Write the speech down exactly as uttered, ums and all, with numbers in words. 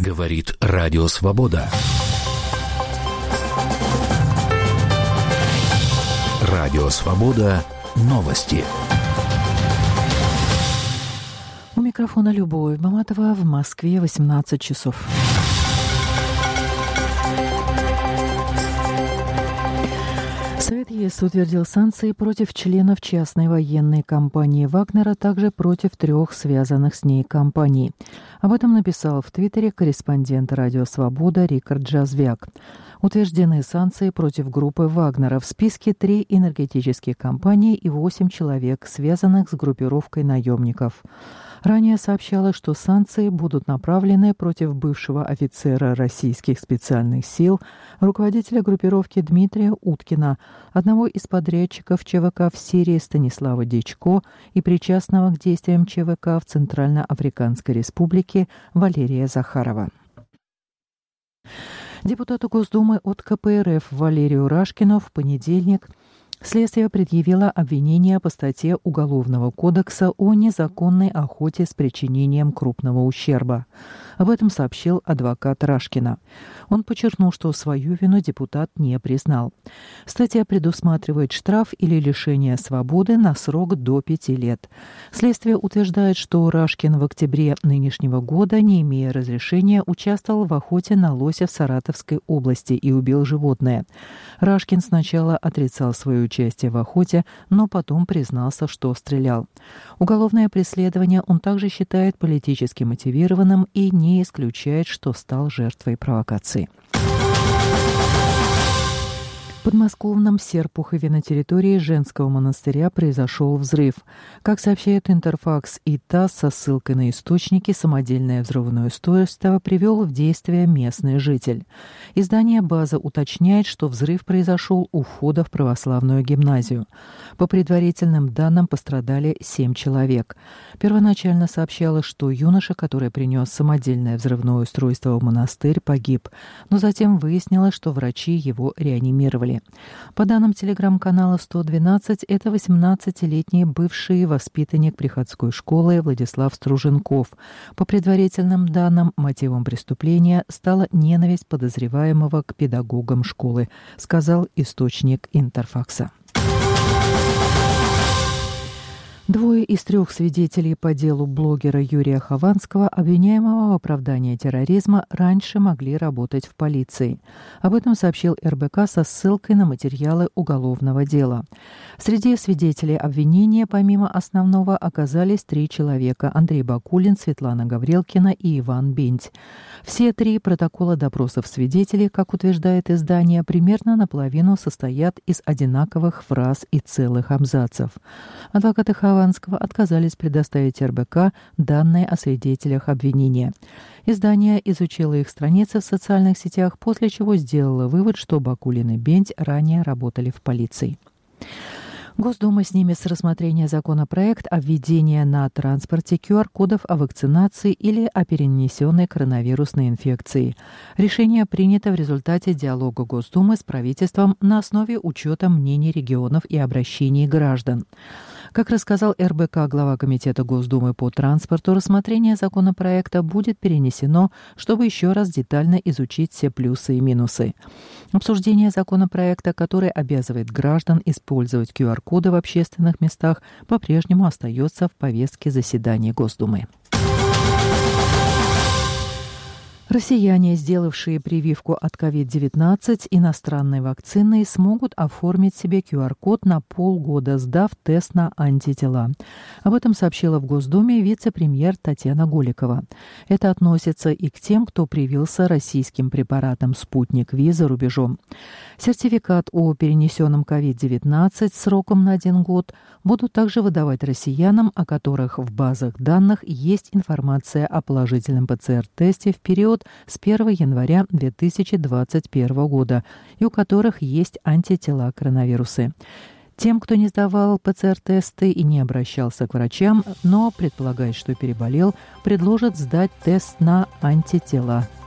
Говорит Радио Свобода. Радио Свобода. Новости. У микрофона Любовь Маматова. В Москве восемнадцать часов. Совет ЕС утвердил санкции против членов частной военной компании «Вагнера», а также против трех связанных с ней компаний. Об этом написал в Твиттере корреспондент «Радио Свобода» Рикард Джазвяк. Утверждены санкции против группы «Вагнера». В списке три энергетические компании и восемь человек, связанных с группировкой наемников. Ранее сообщалось, что санкции будут направлены против бывшего офицера российских специальных сил, руководителя группировки Дмитрия Уткина, одного из подрядчиков ЧВК в Сирии Станислава Дичко и причастного к действиям ЧВК в Центральноафриканской Республике Валерия Захарова. Депутату Госдумы от ка пэ эр эф Валерию Рашкину в понедельник следствие предъявило обвинение по статье Уголовного кодекса о незаконной охоте с причинением крупного ущерба. Об этом сообщил адвокат Рашкина. Он подчеркнул, что свою вину депутат не признал. Статья предусматривает штраф или лишение свободы на срок до пяти лет. Следствие утверждает, что Рашкин в октябре нынешнего года, не имея разрешения, участвовал в охоте на лося в Саратовской области и убил животное. Рашкин сначала отрицал свое участие в охоте, но потом признался, что стрелял. Уголовное преследование он также считает политически мотивированным и не исключает, что стал жертвой провокации. В подмосковном Серпухове на территории женского монастыря произошел взрыв. Как сообщает Интерфакс и ТАСС со ссылкой на источники, самодельное взрывное устройство привел в действие местный житель. Издание «База» уточняет, что взрыв произошел у входа в православную гимназию. По предварительным данным пострадали семь человек. Первоначально сообщалось, что юноша, который принес самодельное взрывное устройство в монастырь, погиб, но затем выяснилось, что врачи его реанимировали. По данным телеграм-канала сто двенадцать, это восемнадцатилетний бывший воспитанник приходской школы Владислав Струженков. По предварительным данным, мотивом преступления стала ненависть подозреваемого к педагогам школы, сказал источник Интерфакса. Двое из трех свидетелей по делу блогера Юрия Хованского, обвиняемого в оправдании терроризма, раньше могли работать в полиции. Об этом сообщил эр бэ ка со ссылкой на материалы уголовного дела. Среди свидетелей обвинения, помимо основного, оказались три человека – Андрей Бакулин, Светлана Гаврилкина и Иван Бенть. Все три протокола допросов свидетелей, как утверждает издание, примерно наполовину состоят из одинаковых фраз и целых абзацев. Адвокаты Хованского отказались предоставить эр бэ ка данные о свидетелях обвинения. Издание изучило их страницы в социальных сетях, после чего сделало вывод, что Бакулин и Бенть ранее работали в полиции. Госдума снимет с рассмотрения законопроект о введении на транспорте ку ар-кодов о вакцинации или о перенесенной коронавирусной инфекции. Решение принято в результате диалога Госдумы с правительством на основе учета мнений регионов и обращений граждан. Как рассказал эр бэ ка глава Комитета Госдумы по транспорту, рассмотрение законопроекта будет перенесено, чтобы еще раз детально изучить все плюсы и минусы. Обсуждение законопроекта, который обязывает граждан использовать ку ар-коды в общественных местах, по-прежнему остается в повестке заседания Госдумы. Россияне, сделавшие прививку от ковид девятнадцать иностранной вакциной, смогут оформить себе ку ар-код на полгода, сдав тест на антитела. Об этом сообщила в Госдуме вице-премьер Татьяна Голикова. Это относится и к тем, кто привился российским препаратом «Спутник Ви» за рубежом. Сертификат о перенесенном ковид девятнадцать сроком на один год будут также выдавать россиянам, о которых в базах данных есть информация о положительном пэ цэ эр-тесте в период с первого января две тысячи двадцать первого года и у которых есть антитела коронавируса. Тем, кто не сдавал пэ цэ эр-тесты и не обращался к врачам, но предполагает, что переболел, предложат сдать тест на антитела.